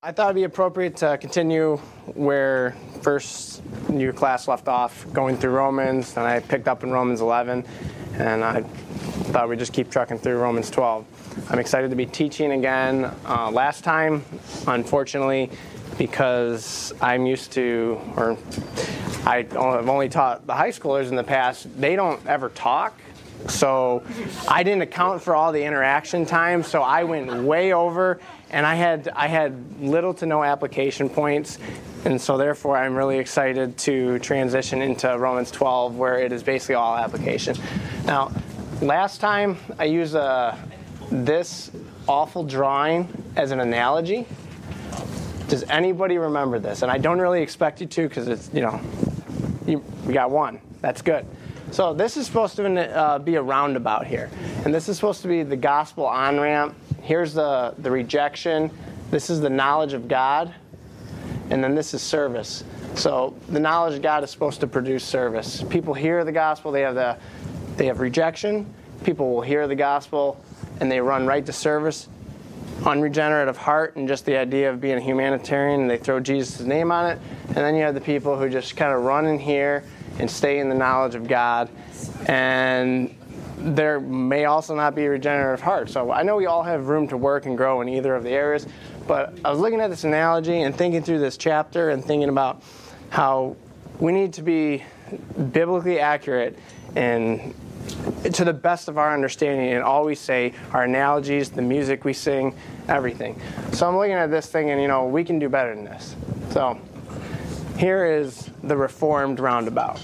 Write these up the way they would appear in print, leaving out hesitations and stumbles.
I thought it'd be appropriate to continue where first your class left off, going through Romans, and I picked up in Romans 11, and I thought we'd just keep trucking through Romans 12. I'm excited to be teaching again. Last time, unfortunately, because I'm used to, or I've only taught the high schoolers in the past, they don't ever talk. So I didn't account for all the interaction time, so I went way over, and I had little to no application points, and so therefore I'm really excited to transition into Romans 12, where it is basically all application. Now, last time I used this awful drawing as an analogy. Does anybody remember this? And I don't really expect you to, because it's, we got one. That's good. So this is supposed to be a roundabout here. And this is supposed to be the gospel on-ramp. Here's the rejection. This is the knowledge of God. And then this is service. So the knowledge of God is supposed to produce service. People hear the gospel. They have rejection. People will hear the gospel, and they run right to service. Unregenerate of heart and just the idea of being a humanitarian, and they throw Jesus' name on it. And then you have the people who just kind of run in here and stay in the knowledge of God. And there may also not be regenerative heart. So I know we all have room to work and grow in either of the areas, but I was looking at this analogy and thinking through this chapter and thinking about how we need to be biblically accurate and to the best of our understanding and always say our analogies, the music we sing, everything. So I'm looking at this thing and, we can do better than this. So here is the Reformed roundabout.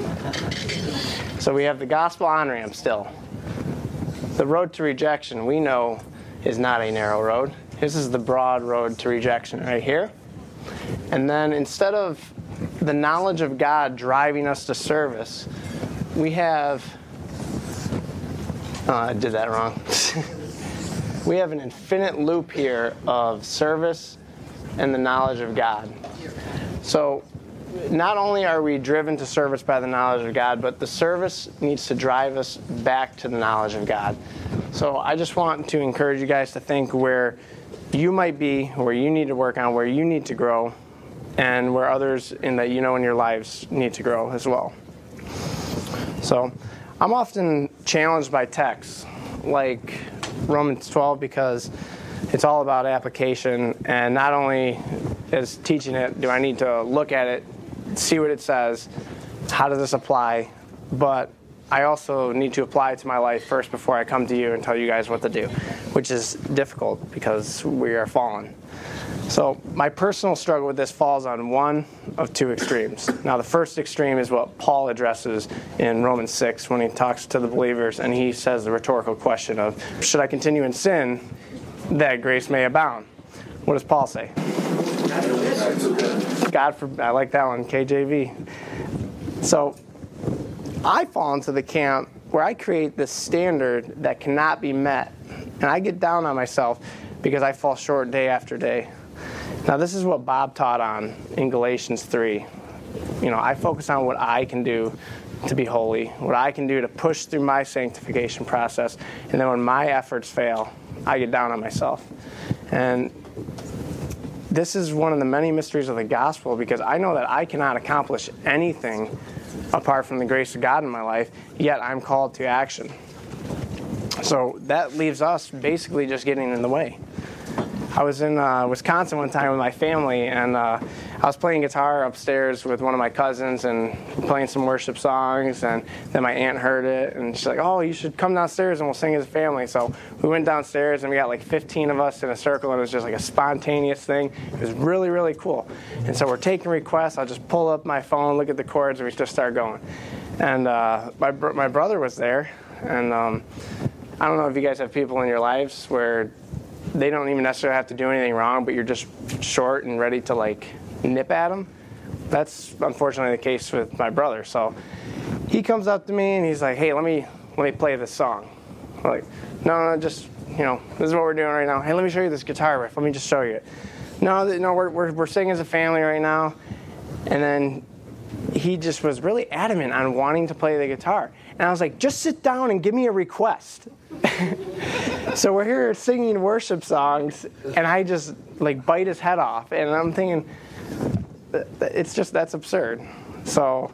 So we have the gospel on-ramp still. The road to rejection, we know, is not a narrow road. This is the broad road to rejection right here. And then instead of the knowledge of God driving us to service, we have... I did that wrong. We have an infinite loop here of service and the knowledge of God. So not only are we driven to service by the knowledge of God, but the service needs to drive us back to the knowledge of God. So I just want to encourage you guys to think where you might be, where you need to work on, where you need to grow, and where others in your lives need to grow as well. So I'm often challenged by texts like Romans 12 because it's all about application, and not only as teaching it do I need to look at it, see what it says, how does this apply, but I also need to apply it to my life first before I come to you and tell you guys what to do, which is difficult because we are fallen. So my personal struggle with this falls on one of two extremes. Now the first extreme is what Paul addresses in Romans 6 when he talks to the believers, and he says the rhetorical question of, should I continue in sin that grace may abound? What does Paul say? God forbid. I like that one, KJV. So I fall into the camp where I create this standard that cannot be met, and I get down on myself because I fall short day after day. Now, this is what Bob taught on in Galatians 3. I focus on what I can do to be holy, what I can do to push through my sanctification process, and then when my efforts fail, I get down on myself. And this is one of the many mysteries of the gospel, because I know that I cannot accomplish anything apart from the grace of God in my life, yet I'm called to action. So that leaves us basically just getting in the way. I was in Wisconsin one time with my family, and I was playing guitar upstairs with one of my cousins and playing some worship songs, and then my aunt heard it, and she's like, oh, you should come downstairs and we'll sing as a family. So we went downstairs, and we got like 15 of us in a circle, and it was just like a spontaneous thing. It was really, really cool. And so we're taking requests. I'll just pull up my phone, look at the chords, and we just start going. And my brother was there, and I don't know if you guys have people in your lives where they don't even necessarily have to do anything wrong, but you're just short and ready to nip at them. That's unfortunately the case with my brother. So he comes up to me and he's like, hey, let me play this song. I'm like, no, just, this is what we're doing right now. Hey, let me show you this guitar riff. Let me just show you it. No, we're singing as a family right now. And then he just was really adamant on wanting to play the guitar. And I was like, just sit down and give me a request. So we're here singing worship songs, and I just like bite his head off, and I'm thinking, that's absurd. So,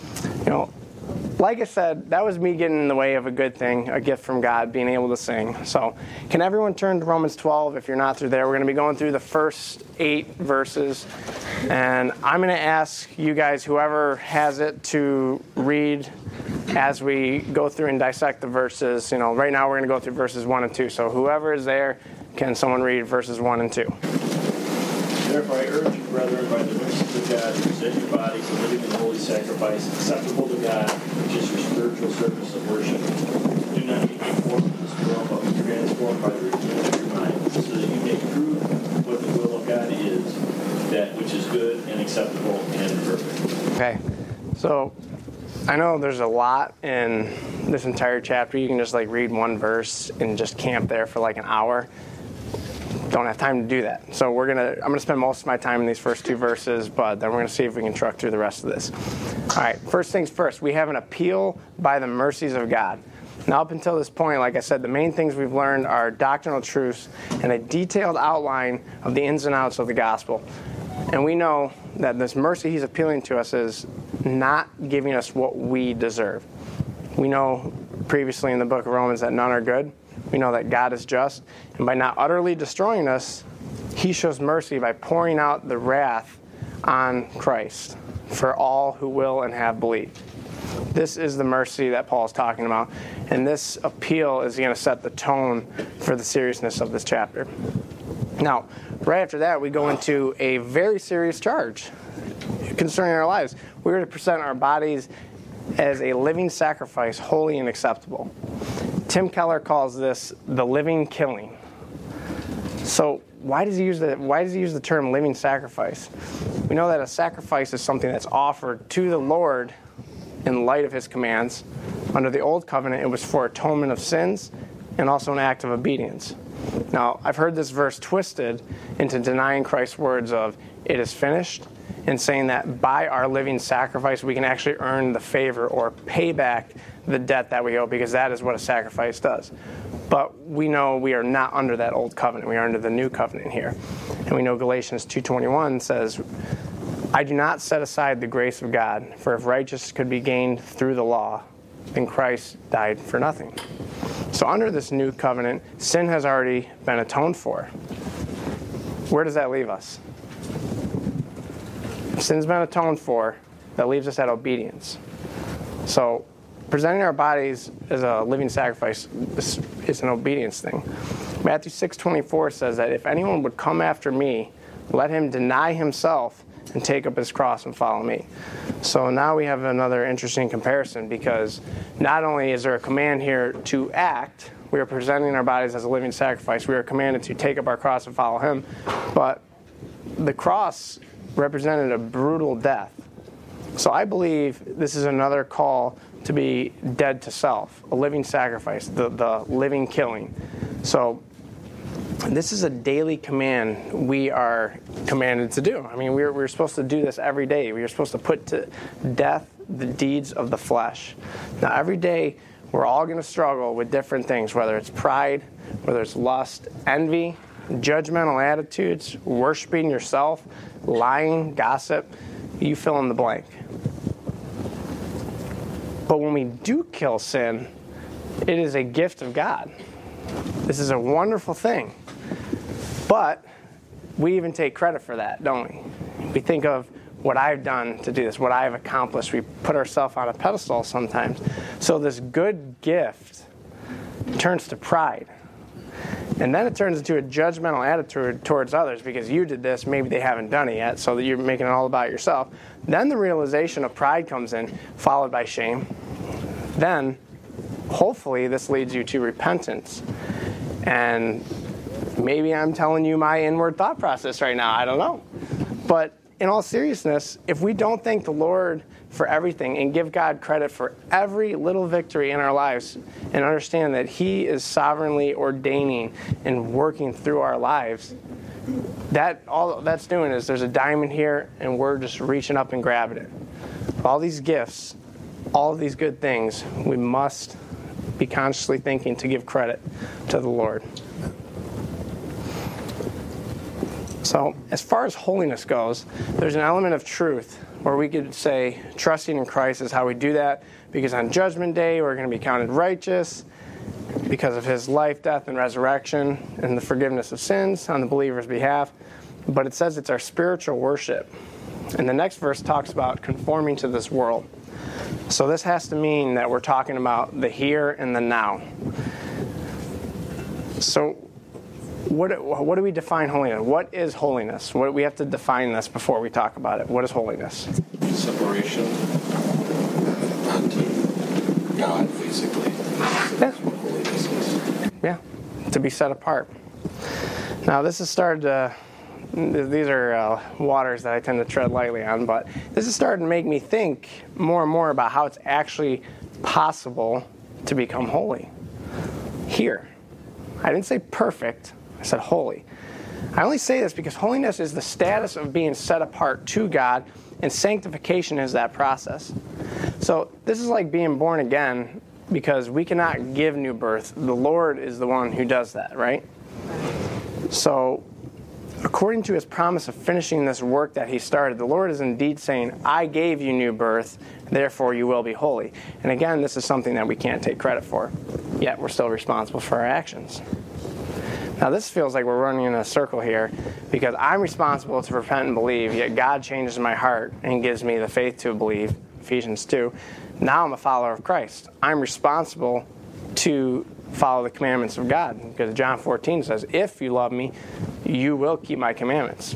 like I said, that was me getting in the way of a good thing, a gift from God, being able to sing. So can everyone turn to Romans 12 if you're not through there? We're going to be going through the first 8 verses. And I'm going to ask you guys, whoever has it, to read as we go through and dissect the verses. Right now we're going to go through verses 1 and 2. So whoever is there, can someone read verses 1 and 2? Therefore I urge you, brethren, by the mercies of God, to present your bodies a living and holy sacrifice, acceptable to God, which is your spiritual service of worship. Do not be conformed to this world, but be transformed by the renewing of your mind, so that you may prove what the will of God is, that which is good and acceptable and perfect. Okay, so I know there's a lot in this entire chapter. You can just read one verse and just camp there for an hour. Don't have time to do that. So I'm going to spend most of my time in these first 2 verses, but then we're going to see if we can truck through the rest of this. All right, first things first, we have an appeal by the mercies of God. Now, up until this point, like I said, the main things we've learned are doctrinal truths and a detailed outline of the ins and outs of the gospel. And we know that this mercy he's appealing to us is not giving us what we deserve. We know previously in the book of Romans that none are good. We know that God is just, and by not utterly destroying us, he shows mercy by pouring out the wrath on Christ for all who will and have believed. This is the mercy that Paul is talking about, and this appeal is going to set the tone for the seriousness of this chapter. Now, right after that, we go into a very serious charge concerning our lives. We are to present our bodies as a living sacrifice, holy and acceptable. Tim Keller calls this the living killing. So why does he use the term living sacrifice? We know that a sacrifice is something that's offered to the Lord in light of his commands. Under the old covenant, it was for atonement of sins and also an act of obedience. Now, I've heard this verse twisted into denying Christ's words of "it is finished," and saying that by our living sacrifice we can actually earn the favor or pay back the debt that we owe, because that is what a sacrifice does. But we know we are not under that old covenant. We are under the new covenant here. And we know Galatians 2:21 says, I do not set aside the grace of God, for if righteousness could be gained through the law, then Christ died for nothing. So under this new covenant, sin has already been atoned for. Where does that leave us? If sin's been atoned for, that leaves us at obedience. So presenting our bodies as a living sacrifice is an obedience thing. Matthew 6:24 says that if anyone would come after me, let him deny himself and take up his cross and follow me. So now we have another interesting comparison, because not only is there a command here to act, we are presenting our bodies as a living sacrifice, we are commanded to take up our cross and follow him, but the cross represented a brutal death. So I believe this is another call to be dead to self, a living sacrifice, the living killing. So this is a daily command we are commanded to do. I mean, we're supposed to do this every day. We are supposed to put to death the deeds of the flesh. Now, every day, we're all going to struggle with different things, whether it's pride, whether it's lust, envy, judgmental attitudes, worshiping yourself, lying, gossip, you fill in the blank. But when we do kill sin, it is a gift of God. This is a wonderful thing. But we even take credit for that, don't we? We think of what I've done to do this, what I've accomplished. We put ourselves on a pedestal sometimes. So this good gift turns to pride. And then it turns into a judgmental attitude towards others, because you did this, maybe they haven't done it yet, so that you're making it all about yourself. Then the realization of pride comes in, followed by shame. Then, hopefully, this leads you to repentance. And maybe I'm telling you my inward thought process right now, I don't know. But in all seriousness, if we don't thank the Lord for everything and give God credit for every little victory in our lives and understand that He is sovereignly ordaining and working through our lives, that all that's doing is there's a diamond here and we're just reaching up and grabbing it. All these gifts, all of these good things, we must be consciously thinking to give credit to the Lord. So as far as holiness goes, there's an element of truth where we could say trusting in Christ is how we do that, because on Judgment Day we're going to be counted righteous because of his life, death, and resurrection and the forgiveness of sins on the believer's behalf. But it says it's our spiritual worship. And the next verse talks about conforming to this world. So this has to mean that we're talking about the here and the now. So what do we define holiness? What is holiness? We have to define this before we talk about it. What is holiness? Separation unto God, basically. Yeah. That's what holiness is. Yeah, to be set apart. Now this has started to, these are waters that I tend to tread lightly on, but this has started to make me think more and more about how it's actually possible to become holy. Here. I didn't say perfect, I said holy. I only say this because holiness is the status of being set apart to God, and sanctification is that process. So this is like being born again, because we cannot give new birth. The Lord is the one who does that, right? So according to his promise of finishing this work that he started, the Lord is indeed saying, I gave you new birth, therefore you will be holy. And again, this is something that we can't take credit for, yet we're still responsible for our actions. Now this feels like we're running in a circle here, because I'm responsible to repent and believe, yet God changes my heart and gives me the faith to believe, Ephesians 2. Now I'm a follower of Christ. I'm responsible to follow the commandments of God, because John 14 says, if you love me, you will keep my commandments.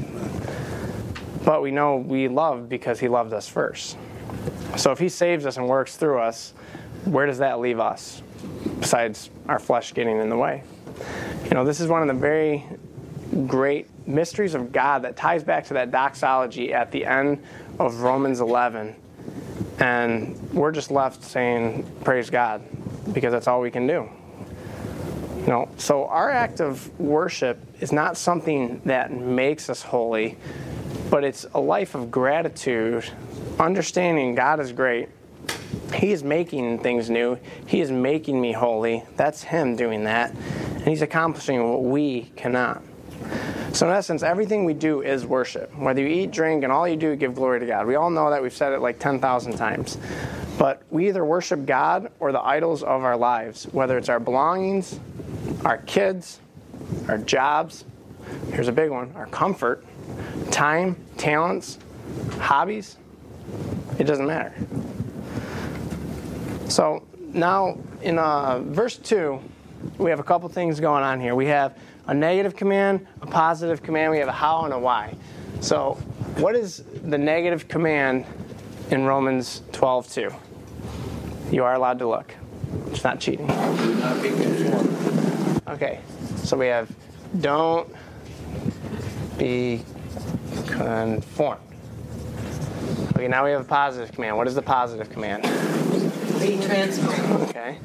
But we know we love because he loved us first. So if he saves us and works through us, where does that leave us, besides our flesh getting in the way? You know, this is one of the very great mysteries of God that ties back to that doxology at the end of Romans 11. And we're just left saying, praise God, because that's all we can do. You know, so our act of worship is not something that makes us holy, but it's a life of gratitude, understanding God is great. He is making things new. He is making me holy. That's him doing that. And he's accomplishing what we cannot. So in essence, everything we do is worship. Whether you eat, drink, and all you do, give glory to God. We all know that. We've said it like 10,000 times. But we either worship God or the idols of our lives, whether it's our belongings, our kids, our jobs, here's a big one, our comfort, time, talents, hobbies. It doesn't matter. So now in verse 2, we have a couple things going on here. We have a negative command, a positive command. We have a how and a why. So what is the negative command in Romans 12:2? You are allowed to look. It's not cheating. Do not be conformed. Okay, so we have don't be conformed. Okay, now we have a positive command. What is the positive command? Be transformed. Okay.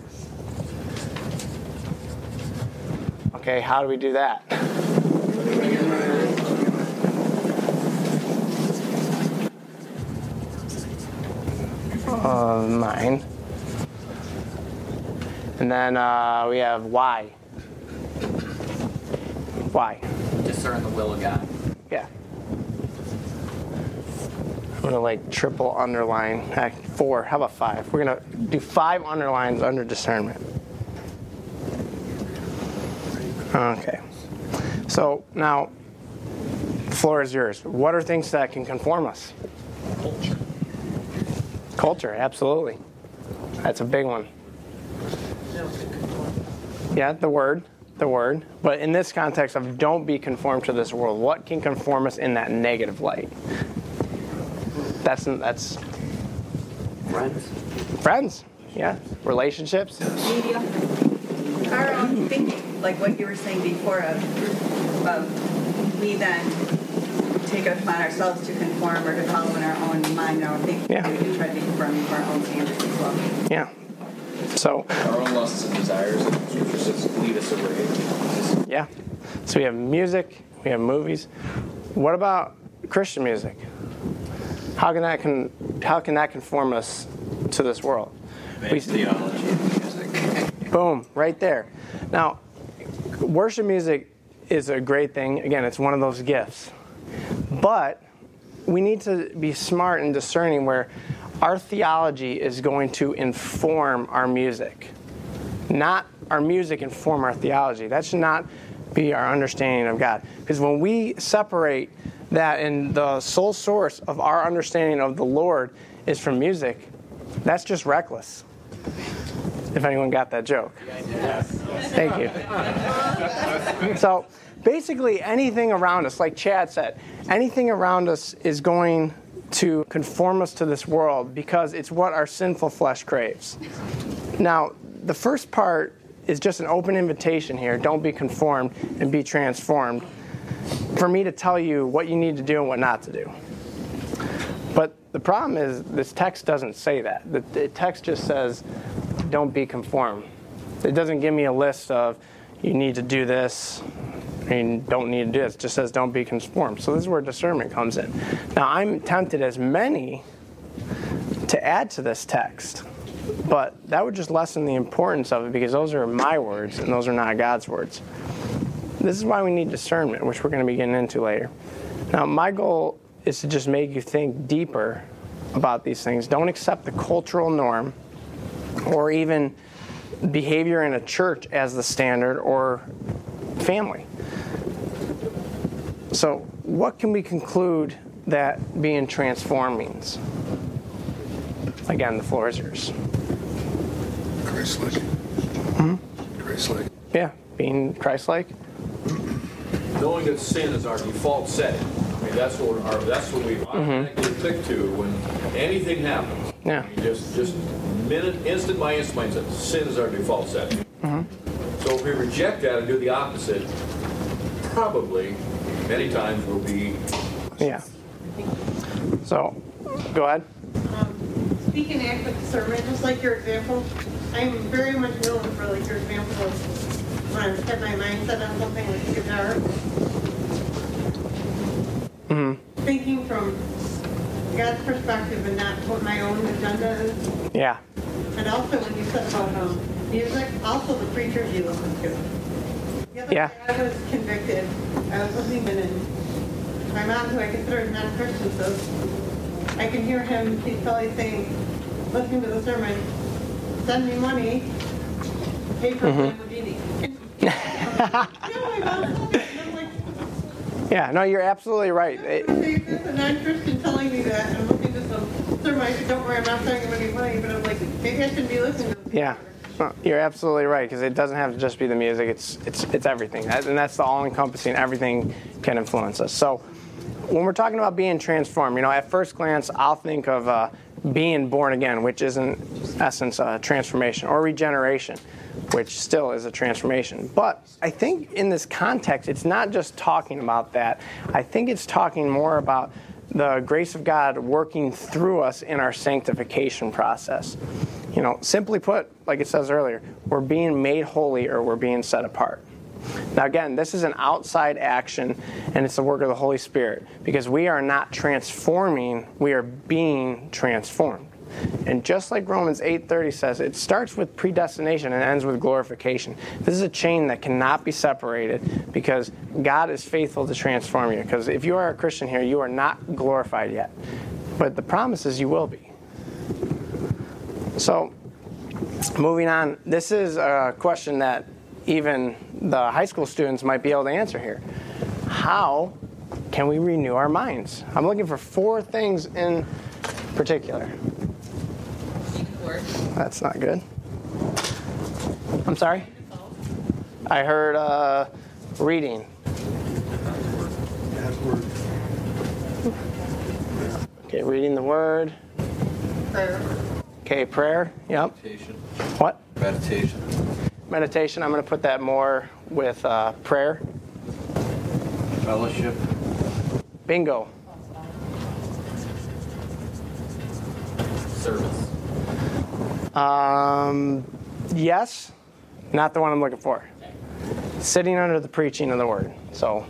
Okay, how do we do that? Mine. And then we have why. Why? Discern the will of God. Yeah. I'm going to like triple underline. Heck, 4. How about 5? We're going to do 5 underlines under discernment. Okay. So now, the floor is yours. What are things that can conform us? Culture. Culture, absolutely. That's a big one. Yeah, the word. But in this context of don't be conformed to this world, what can conform us in that negative light? That's friends. Yeah, relationships. Media. Our own thinking, like what you were saying before of we then take it upon ourselves to conform or to follow in our own mind, our own thinking. Yeah. We do try to be conforming to our own standards as well. Yeah. So. Our own lusts and desires, and scripture says, lead us away. Yeah. So we have music, we have movies. What about Christian music? How can that conform us to this world? Bad theology and music. Boom, right there. Now, worship music is a great thing. Again, it's one of those gifts. But we need to be smart and discerning where our theology is going to inform our music. Not our music inform our theology. That should not be our understanding of God. Because when we separate that and the sole source of our understanding of the Lord is from music, that's just reckless. If anyone got that joke. Yes. Thank you. So basically anything around us, like Chad said, anything around us is going to conform us to this world because it's what our sinful flesh craves. Now, the first part is just an open invitation here. Don't be conformed and be transformed. For me to tell you what you need to do and what not to do. But the problem is this text doesn't say that. The text just says, don't be conformed. It doesn't give me a list of, you need to do this, and you don't need to do this. It just says, don't be conformed. So this is where discernment comes in. Now, I'm tempted as many to add to this text, but that would just lessen the importance of it because those are my words and those are not God's words. This is why we need discernment, which we're going to be getting into later. Now, my goal is to just make you think deeper about these things. Don't accept the cultural norm or even behavior in a church as the standard or family. So, what can we conclude that being transformed means? Again, the floor is yours. Christ-like. Christ-like. Yeah, being Christ-like. Knowing that sin is our default setting. I mean, that's what we automatically click to when anything happens. Yeah. I mean, just instant by instant mindset. Sin is our default setting. So if we reject that and do the opposite, probably many times we'll be. Yeah. So, go ahead. Speaking of the sermon, just like your example, I'm very much known for like your example of when I set my mindset on something like the guitar. Thinking from God's perspective and not what my own agenda is. Yeah. And also when you said about music, also the preachers you listen to. The other Yeah. day I was convicted. I was listening and my mom, who I consider a non-Christian, says, I can hear him, he's probably saying, listening to the sermon, send me money, pay for my Lamborghini. Yeah, no, you're absolutely right. There's a non-Christian telling me that, and I'm looking at some sermon, I said, don't worry, I'm not sending him any money, but I'm like, maybe I shouldn't be listening to this. Yeah, no, you're absolutely right, because it doesn't have to just be the music, it's everything. And that's the all-encompassing, everything can influence us. So when we're talking about being transformed, at first glance, I'll think of being born again, which is in essence a transformation, or regeneration, which still is a transformation. But I think in this context, it's not just talking about that. I think it's talking more about the grace of God working through us in our sanctification process. Simply put, like it says earlier, we're being made holy or we're being set apart. Now again, this is an outside action, and it's the work of the Holy Spirit, because we are not transforming, we are being transformed. And just like Romans 8:30 says, it starts with predestination and ends with glorification. This is a chain that cannot be separated because God is faithful to transform you. Because if you are a Christian here, you are not glorified yet. But the promise is you will be. So, moving on, this is a question that even the high school students might be able to answer here. How can we renew our minds? I'm looking for 4 things in particular. That's not good. I'm sorry? I heard reading. Okay, reading the word. Prayer. Okay, prayer. Yep. Meditation. What? Meditation. Meditation. I'm going to put that more with prayer. Fellowship. Bingo. Service. Yes. Not the one I'm looking for. Sitting under the preaching of the word. So.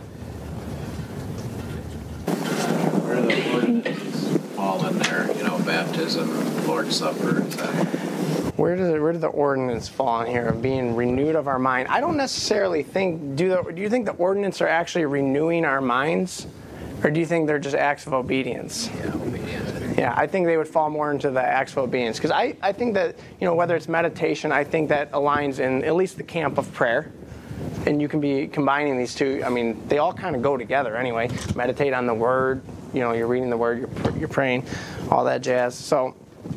Where do the ordinances fall in there? Baptism, Lord's Supper, is that? where did the ordinance fall in here of being renewed of our mind? I don't necessarily think, do you think the ordinance are actually renewing our minds? Or do you think they're just acts of obedience? Yeah, obedience. Yeah, I think they would fall more into the acts of obedience. Because I think that, whether it's meditation, I think that aligns in at least the camp of prayer. And you can be combining these two. I mean, they all kind of go together anyway. Meditate on the Word. You're reading the Word, you're praying, all that jazz. So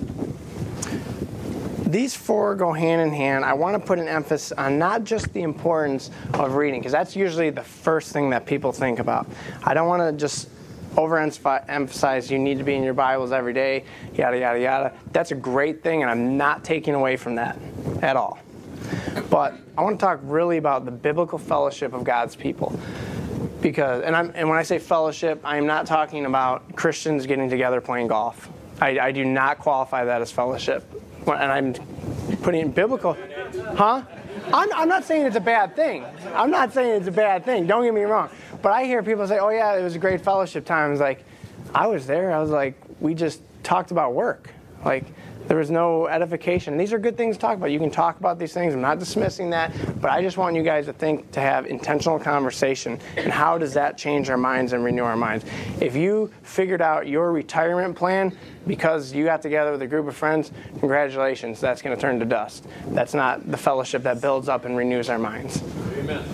these four go hand in hand. I want to put an emphasis on not just the importance of reading, because that's usually the first thing that people think about. I don't want to just overemphasize you need to be in your Bibles every day, yada, yada, yada. That's a great thing, and I'm not taking away from that at all. But I want to talk really about the biblical fellowship of God's people. Because, and when I say fellowship, I am not talking about Christians getting together playing golf. I do not qualify that as fellowship. And I'm putting biblical, huh? I'm not saying it's a bad thing. I'm not saying it's a bad thing. Don't get me wrong. But I hear people say, oh yeah, it was a great fellowship time. I was like, I was there. I was like, we just talked about work. Like, there was no edification. These are good things to talk about. You can talk about these things. I'm not dismissing that. But I just want you guys to have intentional conversation. And how does that change our minds and renew our minds? If you figured out your retirement plan because you got together with a group of friends, congratulations. That's going to turn to dust. That's not the fellowship that builds up and renews our minds. Amen.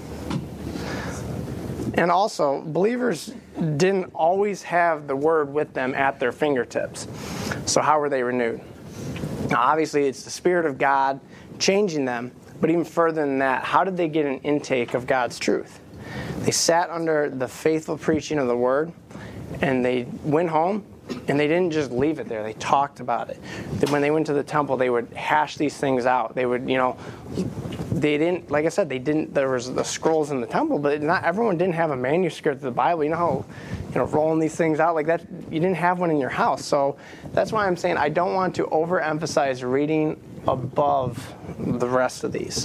And also, believers didn't always have the Word with them at their fingertips. So how were they renewed? Now, obviously, it's the Spirit of God changing them. But even further than that, how did they get an intake of God's truth? They sat under the faithful preaching of the Word, and they went home, and they didn't just leave it there. They talked about it. When they went to the temple, they would hash these things out. They would, they didn't, like I said, there was the scrolls in the temple, but not everyone didn't have a manuscript of the Bible. You know how, rolling these things out like that, you didn't have one in your house. So that's why I'm saying I don't want to overemphasize reading above the rest of these.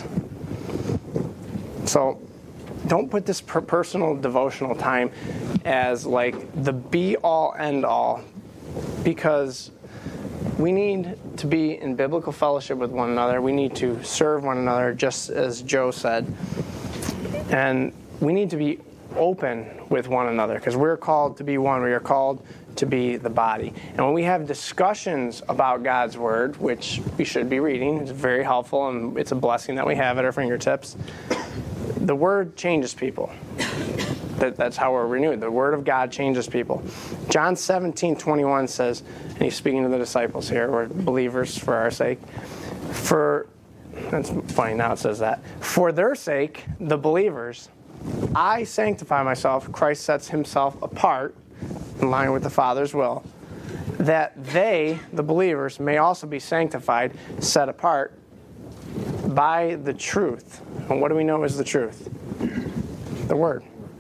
So don't put this personal devotional time as like the be-all, end-all, because we need to be in biblical fellowship with one another. We need to serve one another, just as Joe said. And we need to be open with one another, because we're called to be one. We are called to be the body. And when we have discussions about God's Word, which we should be reading, it's very helpful, and it's a blessing that we have at our fingertips, the Word changes people. That's how we're renewed. The Word of God changes people. John 17:21 says, and he's speaking to the disciples here, we're believers for our sake. That's funny, now it says that. For their sake, the believers, I sanctify myself. Christ sets himself apart in line with the Father's will, that they, the believers, may also be sanctified, set apart by the truth. And what do we know is the truth? The Word.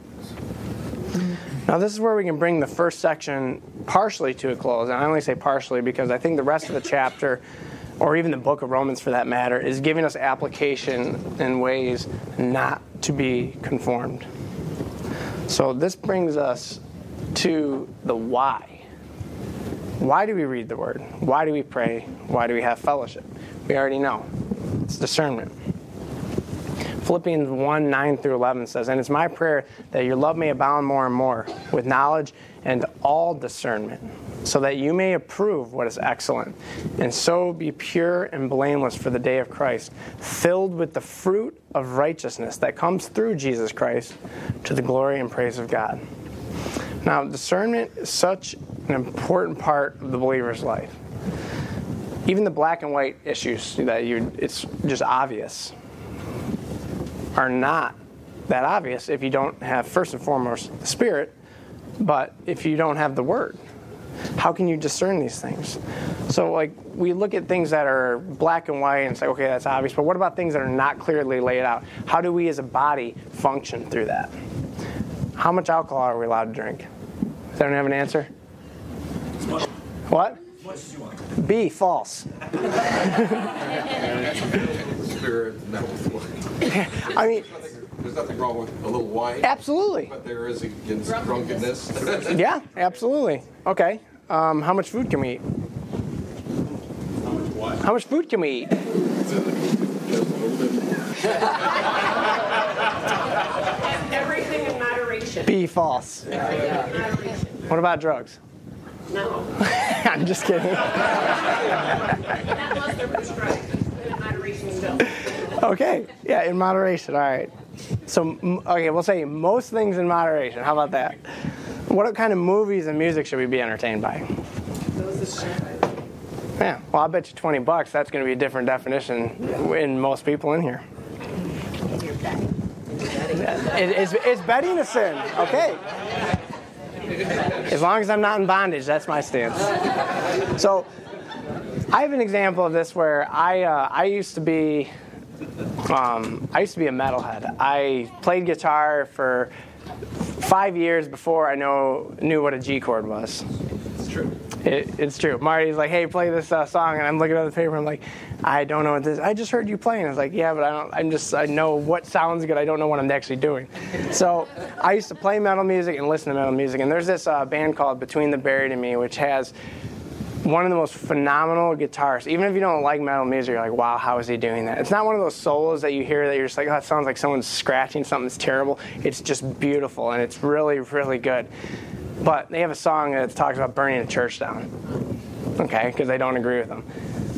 Now this is where we can bring the first section partially to a close. And I only say partially because I think the rest of the chapter, or even the book of Romans for that matter, is giving us application in ways not to be conformed. So this brings us to the why. Why do we read the Word? Why do we pray? Why do we have fellowship? We already know. It's discernment. Philippians 1:9-11 says, and it's my prayer that your love may abound more and more with knowledge and all discernment, so that you may approve what is excellent, and so be pure and blameless for the day of Christ, filled with the fruit of righteousness that comes through Jesus Christ to the glory and praise of God. Now, discernment is such an important part of the believer's life. Even the black and white issues that it's just obvious are not that obvious if you don't have, first and foremost, the Spirit, but if you don't have the Word. How can you discern these things? So, like, we look at things that are black and white and say, okay, that's obvious, but what about things that are not clearly laid out? How do we as a body function through that? How much alcohol are we allowed to drink? Does anyone have an answer? What? B, false. Spirit, no. I mean, there's nothing wrong with a little wine. Absolutely. But there is against drunkenness. Yeah, absolutely. Okay. How much food can we eat? How much How much food can we eat? Everything in moderation. Be false. Everything in moderation. What about drugs? No. I'm just kidding. Not unless they're prescribed. In moderation still. Okay, yeah, in moderation. All right. So, okay, we'll say most things in moderation. How about that? What kind of movies and music should we be entertained by? Yeah, well, I bet you $20 that's going to be a different definition in most people in here. Is betting a sin? Okay. As long as I'm not in bondage, that's my stance. So, I have an example of this where I used to be a metalhead. I played guitar for 5 years before I knew what a G chord was. It's true. It's true. Marty's like, hey, play this song, and I'm looking at the paper. I'm like, I don't know what this. I just heard you playing. I was like, yeah, but I know what sounds good. I don't know what I'm actually doing. So I used to play metal music and listen to metal music. And there's this band called Between the Buried and Me, which has one of the most phenomenal guitarists. Even if you don't like metal music, you're like, wow, how is he doing that? It's not one of those solos that you hear that you're just like, oh, that sounds like someone's scratching something that's terrible. It's just beautiful, and it's really, really good. But they have a song that talks about burning a church down, okay, because they don't agree with them.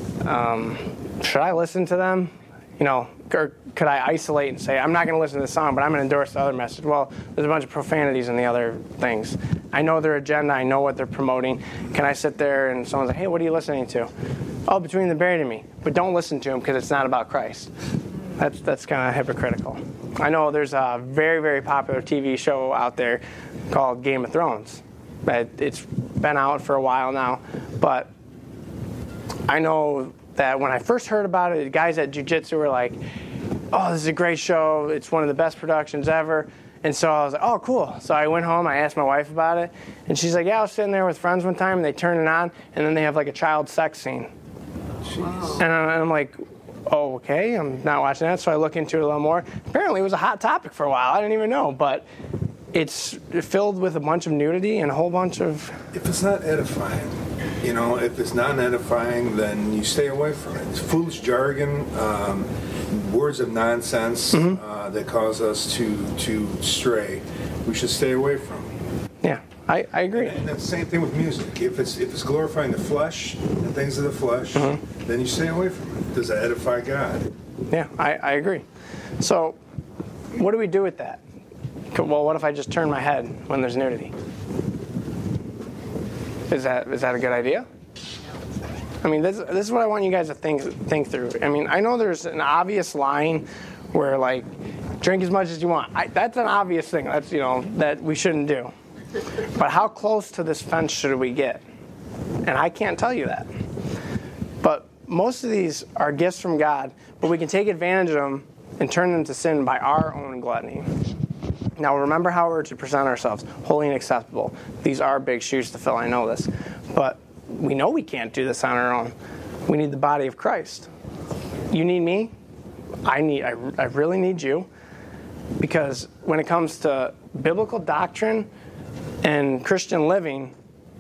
Should I listen to them? Or could I isolate and say, I'm not going to listen to this song, but I'm going to endorse the other message? Well, there's a bunch of profanities in the other things. I know their agenda. I know what they're promoting. Can I sit there and someone's like, hey, what are you listening to? Oh, Between the Buried and Me. But don't listen to them because it's not about Christ. That's kind of hypocritical. I know there's a very, very popular TV show out there called Game of Thrones. It's been out for a while now, but I know that when I first heard about it, the guys at Jiu-Jitsu were like, oh, this is a great show. It's one of the best productions ever. And so I was like, oh, cool. So I went home, I asked my wife about it, and she's like, yeah, I was sitting there with friends one time, and they turn it on, and then they have like a child sex scene. Wow. And I'm like, oh, okay, I'm not watching that. So I look into it a little more. Apparently it was a hot topic for a while. I didn't even know, but it's filled with a bunch of nudity and a whole bunch of... If it's not edifying, if it's not edifying, then you stay away from it. It's foolish jargon, words of nonsense that cause us to stray. We should stay away from. Yeah, I agree. And that's the same thing with music. If it's glorifying the flesh and things of the flesh, then you stay away from it. Does it edify God? Yeah, I agree. So, what do we do with that? Well, what if I just turn my head when there's nudity? Is that a good idea? I mean, this is what I want you guys to think through. I mean, I know there's an obvious line where, like, drink as much as you want. That's an obvious thing. That's, that we shouldn't do. But how close to this fence should we get? And I can't tell you that. But most of these are gifts from God, but we can take advantage of them and turn them to sin by our own gluttony. Now, remember how we're to present ourselves, holy and acceptable. These are big shoes to fill, I know this. But we know we can't do this on our own. We need the body of Christ. You need me. I really need you. Because when it comes to biblical doctrine and Christian living,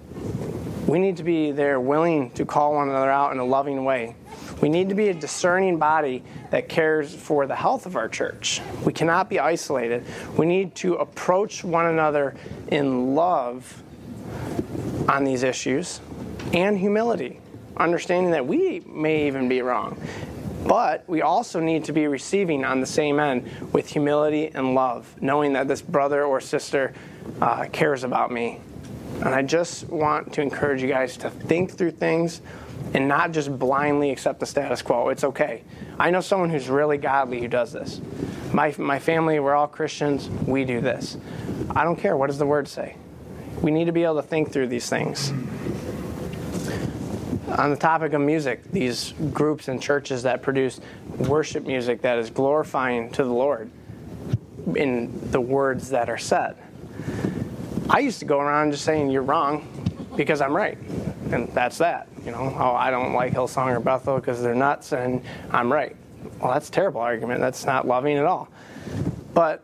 we need to be there willing to call one another out in a loving way. We need to be a discerning body that cares for the health of our church. We cannot be isolated. We need to approach one another in love on these issues and humility, understanding that we may even be wrong. But we also need to be receiving on the same end with humility and love, knowing that this brother or sister cares about me. And I just want to encourage you guys to think through things and not just blindly accept the status quo. It's okay. I know someone who's really godly who does this. My family, we're all Christians. We do this. I don't care. What does the word say? We need to be able to think through these things. On the topic of music, these groups and churches that produce worship music that is glorifying to the Lord in the words that are said. I used to go around just saying you're wrong because I'm right. And that's that. Oh, I don't like Hillsong or Bethel because they're nuts and I'm right. Well, that's a terrible argument. That's not loving at all. But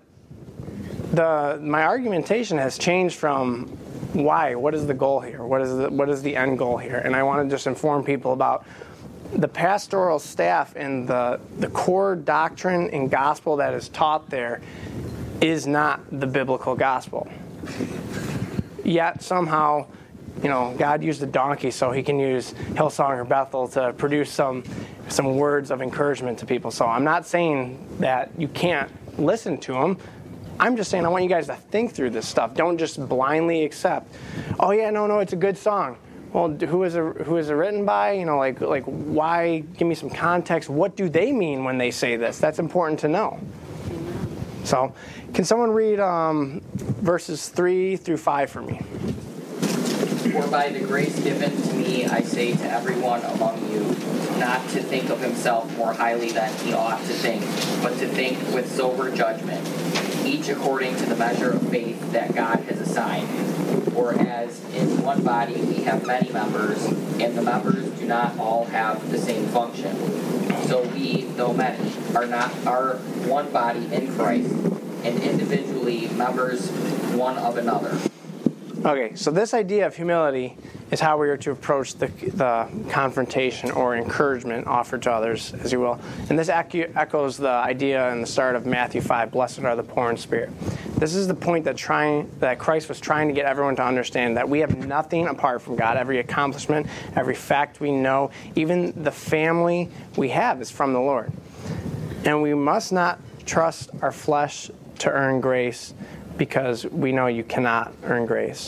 my argumentation has changed from why? What is the goal here? What is the end goal here? And I want to just inform people about the pastoral staff and the core doctrine and gospel that is taught there is not the biblical gospel. Yet somehow, God used a donkey so he can use Hillsong or Bethel to produce some words of encouragement to people. So I'm not saying that you can't listen to them. I'm just saying I want you guys to think through this stuff. Don't just blindly accept, oh yeah, no, it's a good song. Well, who is it written by? Like why? Give me some context. What do they mean when they say this? That's important to know. So, can someone read verses 3 through 5 for me? For by the grace given to me, I say to everyone among you, not to think of himself more highly than he ought to think, but to think with sober judgment, each according to the measure of faith that God has assigned. For as in one body we have many members, and the members do not all have the same function. So we, though many, are one body in Christ, and individually members one of another. Okay, so this idea of humility is how we are to approach the confrontation or encouragement offered to others, as you will. And this echoes the idea in the start of Matthew 5, blessed are the poor in spirit. This is the point that Christ was trying to get everyone to understand, that we have nothing apart from God. Every accomplishment, every fact we know, even the family we have is from the Lord. And we must not trust our flesh to earn grace, because we know you cannot earn grace.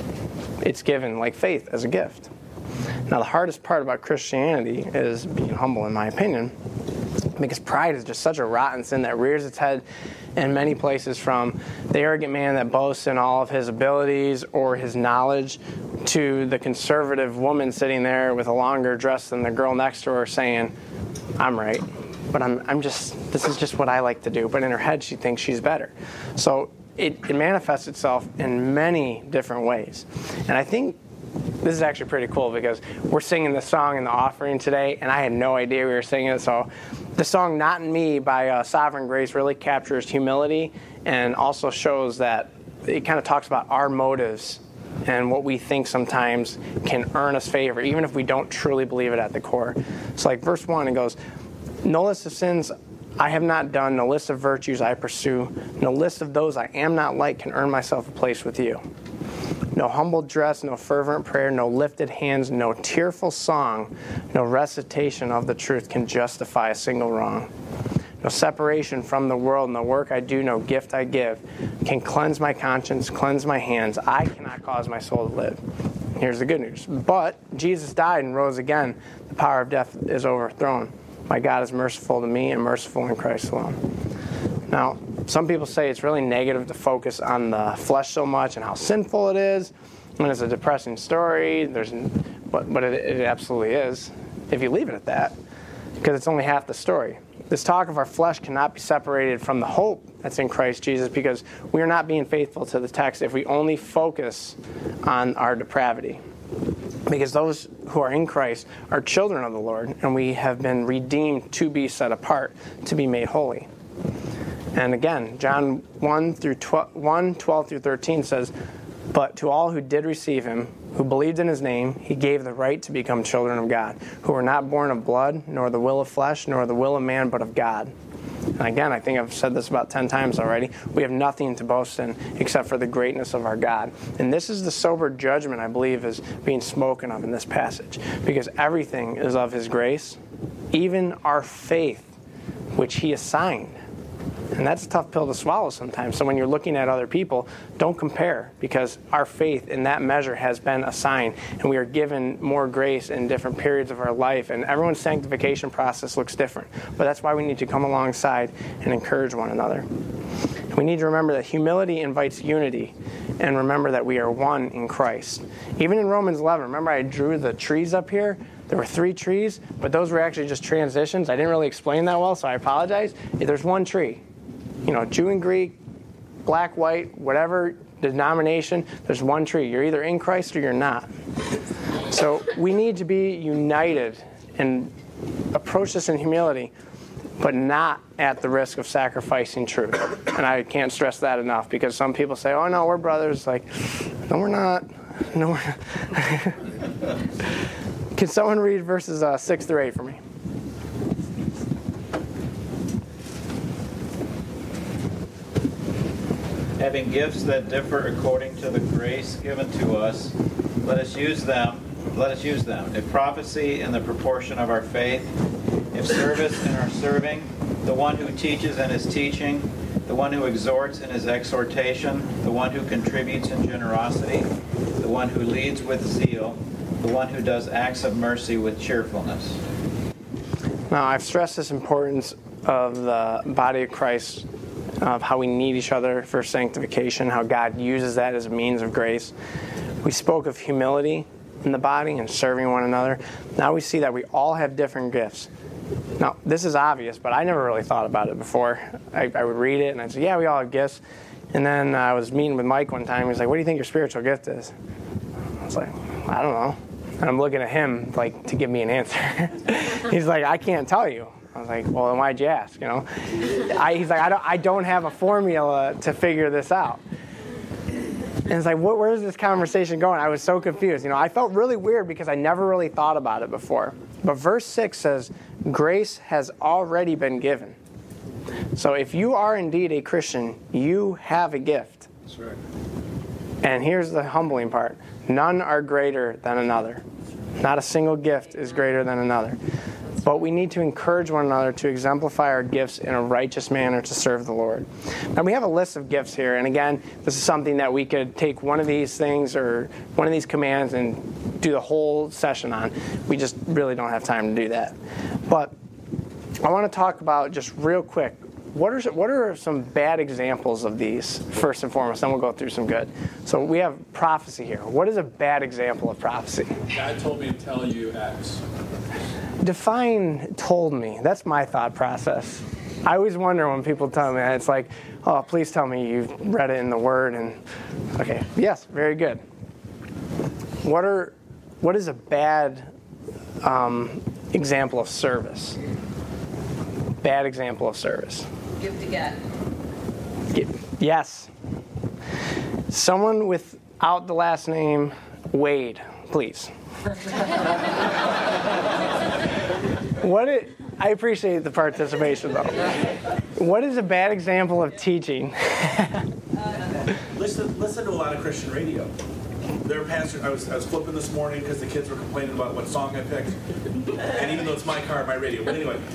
It's given like faith as a gift. Now, the hardest part about Christianity is being humble, in my opinion, because pride is just such a rotten sin that rears its head in many places, from the arrogant man that boasts in all of his abilities or his knowledge to the conservative woman sitting there with a longer dress than the girl next to her saying, I'm right, but this is just what I like to do. But in her head, she thinks she's better. So it manifests itself in many different ways. And I think this is actually pretty cool, because we're singing this song in the offering today, and I had no idea we were singing it. So the song Not in Me by Sovereign Grace really captures humility, and also shows that it kind of talks about our motives and what we think sometimes can earn us favor, even if we don't truly believe it at the core. So like verse 1, it goes, no list of sins I have not done, no list of virtues I pursue, no list of those I am not like can earn myself a place with you. No humble dress, no fervent prayer, no lifted hands, no tearful song, no recitation of the truth can justify a single wrong. No separation from the world, no work I do, no gift I give can cleanse my conscience, cleanse my hands. I cannot cause my soul to live. Here's the good news. But Jesus died and rose again. The power of death is overthrown. My God is merciful to me and merciful in Christ alone. Now, some people say it's really negative to focus on the flesh so much and how sinful it is. And it's a depressing story. But it absolutely is, if you leave it at that, because it's only half the story. This talk of our flesh cannot be separated from the hope that's in Christ Jesus, because we are not being faithful to the text if we only focus on our depravity. Because those who are in Christ are children of the Lord, and we have been redeemed to be set apart, to be made holy. And again, John 1:12 through 13 says, but to all who did receive him, who believed in his name, he gave the right to become children of God, who were not born of blood, nor the will of flesh, nor the will of man, but of God. And again, I think I've said this about 10 times already. We have nothing to boast in except for the greatness of our God. And this is the sober judgment, I believe, is being spoken of in this passage. Because everything is of his grace, even our faith, which he assigned. And that's a tough pill to swallow sometimes. So when you're looking at other people, don't compare, because our faith in that measure has been assigned, and we are given more grace in different periods of our life, and everyone's sanctification process looks different. But that's why we need to come alongside and encourage one another. We need to remember that humility invites unity, and remember that we are one in Christ. Even in Romans 11, remember I drew the trees up here? There were 3 trees, but those were actually just transitions. I didn't really explain that well, so I apologize. There's one tree. Jew and Greek, black, white, whatever denomination, there's one tree. You're either in Christ or you're not. So we need to be united and approach this in humility, but not at the risk of sacrificing truth. And I can't stress that enough, because some people say, oh no, we're brothers. Like, no, we're not. No. Can someone read verses 6 through 8 for me? Having gifts that differ according to the grace given to us, let us use them. If prophecy, in the proportion of our faith. If service, in our serving. The one who teaches in his teaching. The one who exhorts in his exhortation. The one who contributes in generosity. The one who leads with zeal. The one who does acts of mercy with cheerfulness. Now, I've stressed this importance of the body of Christ, of how we need each other for sanctification, how God uses that as a means of grace. We spoke of humility in the body and serving one another. Now we see that we all have different gifts. Now, this is obvious, but I never really thought about it before. I would read it, and I'd say, yeah, we all have gifts. And then I was meeting with Mike one time. He was like, what do you think your spiritual gift is? I was like, I don't know. And I'm looking at him, like, to give me an answer. He's like, I can't tell you. I was like, well, then why'd you ask, you know? He's like, I don't have a formula to figure this out. And it's like, where's this conversation going? I was so confused. You know, I felt really weird because I never really thought about it before. But verse 6 says, grace has already been given. So if you are indeed a Christian, you have a gift. That's right. And here's the humbling part. None are greater than another. Not a single gift is greater than another. But we need to encourage one another to exemplify our gifts in a righteous manner to serve the Lord. Now, we have a list of gifts here. And again, this is something that we could take one of these things or one of these commands and do the whole session on. We just really don't have time to do that. But I want to talk about just real quick, what are some bad examples of these, first and foremost? Then we'll go through some good. So we have prophecy here. What is a bad example of prophecy? God told me to tell you X. Define told me. That's my thought process. I always wonder when people tell me that. It's like, oh, please tell me you've read it in the Word. And okay, yes, very good. What is a bad example of service? Bad example of service. Give to get. Yes. Someone without the last name Wade, please. I appreciate the participation, though. What is a bad example of teaching? Listen to a lot of Christian radio. Their pastor, I was flipping this morning because the kids were complaining about what song I picked, and even though it's my car, my radio. But anyway,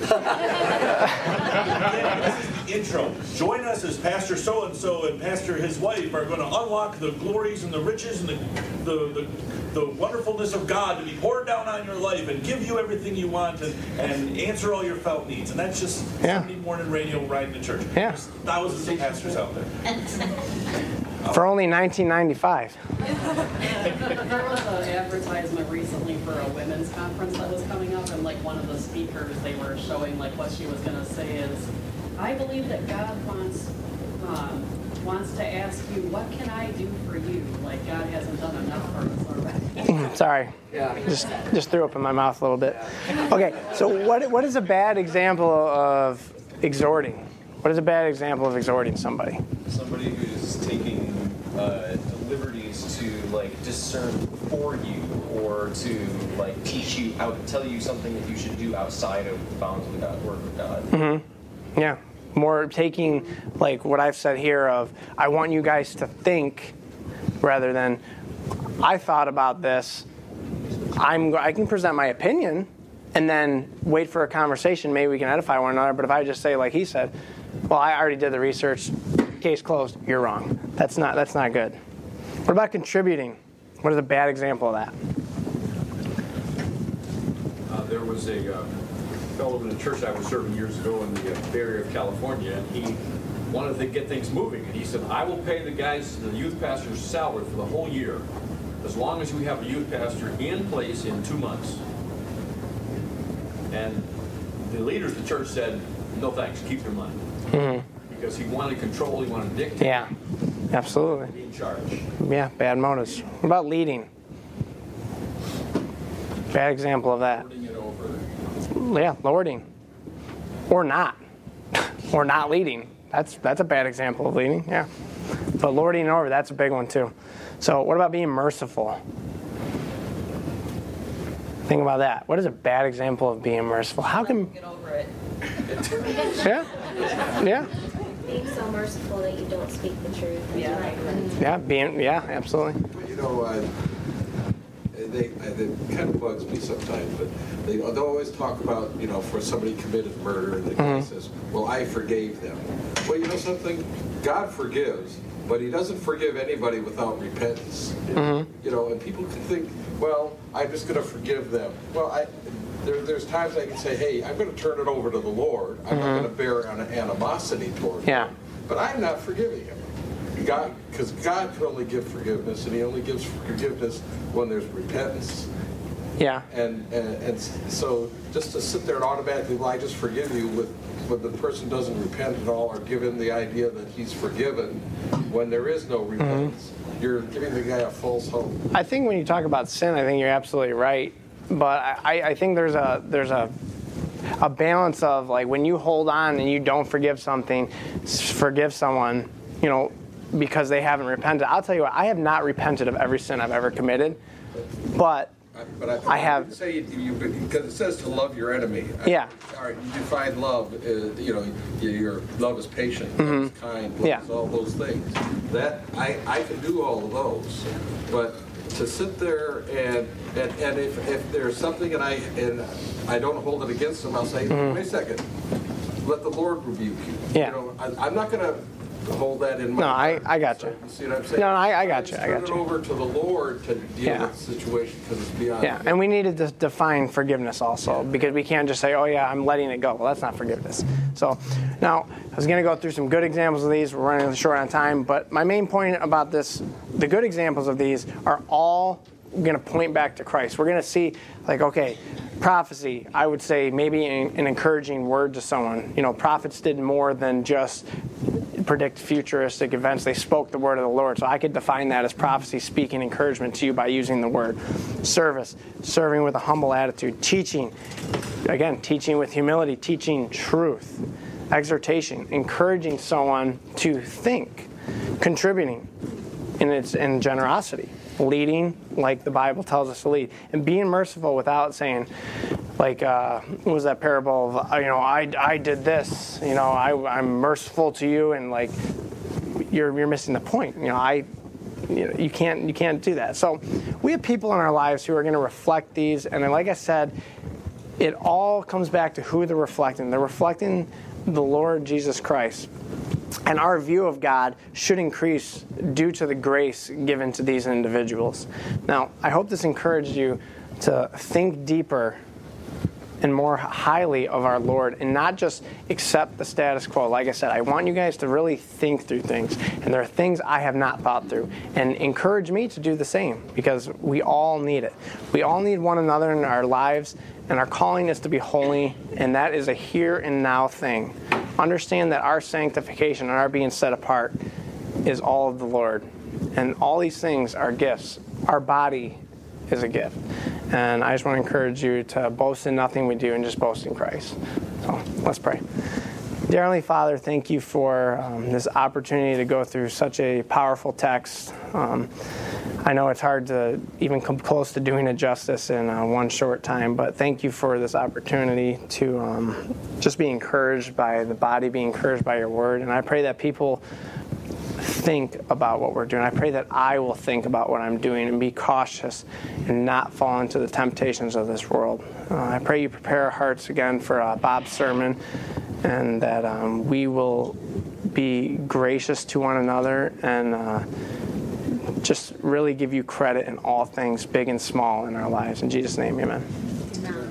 this is the intro. Join us as Pastor so and so and Pastor his wife are going to unlock the glories and the riches and the wonderfulness of God to be poured down on your life and give you everything you want and answer all your felt needs. And that's just Sunday morning radio riding to church. Yeah. There's thousands of pastors out there. For only $19.95. There was an advertisement recently for a women's conference that was coming up, and like one of the speakers, they were showing like what she was going to say is, I believe that God wants to ask you, what can I do for you? Like God hasn't done enough for us already. Sorry. Yeah. Just threw up in my mouth a little bit. Okay, so what is a bad example of exhorting? What is a bad example of exhorting somebody? Somebody who's taking liberties to like discern for you, or to like teach you tell you something that you should do outside of the bounds of the Word of God. Mm-hmm. Yeah. More taking like what I've said here of I want you guys to think rather than I thought about this. I can present my opinion and then wait for a conversation. Maybe we can edify one another. But if I just say like he said, well, I already did the research. Case closed. You're wrong. That's not good. What about contributing? What is a bad example of that? There was a fellow in the church I was serving years ago in the Bay Area of California, and he wanted to get things moving. And he said, I will pay the youth pastor's salary for the whole year, as long as we have a youth pastor in place in 2 months. And the leaders of the church said, no thanks, keep your money. Mm-hmm. Because he wanted control, he wanted to dictate. Yeah, absolutely. Be in charge. Yeah, bad motives. What about leading? Bad example of that. Lording it over. Yeah, lording. Or not. Or not leading. That's a bad example of leading, yeah. But lording it over, that's a big one too. So what about being merciful? Think about that. What is a bad example of being merciful? How can... Get over it. Yeah? Yeah? Being so merciful that you don't speak the truth. Yeah, absolutely. You know, they kind of bugs me sometimes, but they'll always talk about, you know, for somebody committed murder, and the guy says, well, I forgave them. Well, you know something? God forgives, but he doesn't forgive anybody without repentance. You know, and people can think, well, I'm just going to forgive them. Well, there's times I can say, hey, I'm going to turn it over to the Lord. I'm not going to bear an animosity toward him. But I'm not forgiving him. God, because God can only give forgiveness, and he only gives forgiveness when there's repentance. Yeah. And so just to sit there and automatically, well, I just forgive you when the person doesn't repent at all or give him the idea that he's forgiven when there is no repentance, you're giving the guy a false hope. I think when you talk about sin, I think you're absolutely right. But I think there's a balance of, like, when you hold on and you don't forgive someone, you know, because they haven't repented. I'll tell you what, I have not repented of every sin I've ever committed, but I have. Say because it says to love your enemy. Yeah. All right, you define love. You know, your love is patient, love is kind, love is all those things. That I can do all of those, but to sit there and if there's something and I don't hold it against them, I'll say, wait a second, let the Lord rebuke you. Yeah. You know, I'm not going to hold that in my heart. I got you. See what I'm saying? No, I got you. Turn it over to the Lord to deal with the situation because it's beyond. Yeah, and we needed to define forgiveness also, because we can't just say, oh yeah, I'm letting it go. Well, that's not forgiveness. So now, I was going to go through some good examples of these. We're running short on time, but my main point about this, the good examples of these are all going to point back to Christ. We're going to see, like, okay, prophecy, I would say maybe an encouraging word to someone. You know, prophets did more than just predict futuristic events. They spoke the word of the Lord. So I could define that as prophecy, speaking encouragement to you by using the word. Service, serving with a humble attitude. Teaching, again, teaching with humility, teaching truth. Exhortation, encouraging someone to think. Contributing in generosity. Leading like the Bible tells us to lead, and being merciful without saying, like, what was that parable of, you know, I did this, you know, I'm merciful to you, and like you're missing the point. You know, you can't do that. So we have people in our lives who are going to reflect these, and then, like I said, it all comes back to who they're reflecting. They're reflecting the Lord Jesus Christ. And our view of God should increase due to the grace given to these individuals. Now, I hope this encouraged you to think deeper and more highly of our Lord and not just accept the status quo. Like I said, I want you guys to really think through things. And there are things I have not thought through. And encourage me to do the same, because we all need it. We all need one another in our lives, and our calling is to be holy, and that is a here and now thing. Understand that our sanctification and our being set apart is all of the Lord. And all these things are gifts. Our body is a gift. And I just want to encourage you to boast in nothing we do and just boast in Christ. So let's pray. Dear Heavenly Father, thank you for this opportunity to go through such a powerful text. I know it's hard to even come close to doing it justice in one short time, but thank you for this opportunity to just be encouraged by the body, be encouraged by your word. And I pray that people think about what we're doing. I pray that I will think about what I'm doing and be cautious and not fall into the temptations of this world. I pray you prepare our hearts again for Bob's sermon, and that we will be gracious to one another and just really give you credit in all things, big and small, in our lives. In Jesus' name, amen.